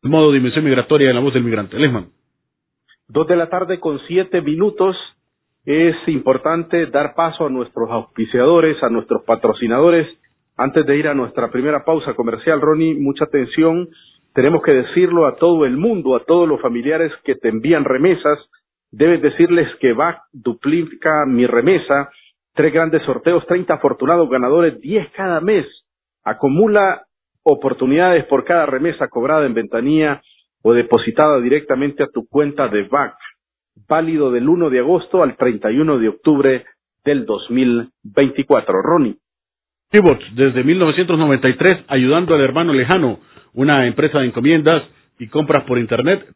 Modo Dimensión Migratoria en la voz del migrante. Lesman. 2:07 p.m. Es importante dar paso a nuestros auspiciadores, a nuestros patrocinadores. Antes de ir a nuestra primera pausa comercial, Ronnie, mucha atención. Tenemos que decirlo a todo el mundo, a todos los familiares que te envían remesas. Debes decirles que VAC duplica mi remesa. 3 grandes sorteos, 30 afortunados ganadores, 10 cada mes. Acumula oportunidades por cada remesa cobrada en ventanilla o depositada directamente a tu cuenta de VAC. Válido del 1 de agosto al 31 de octubre del 2024. Ronnie. Pivots, desde 1993, ayudando al hermano lejano, una empresa de encomiendas y compras por Internet.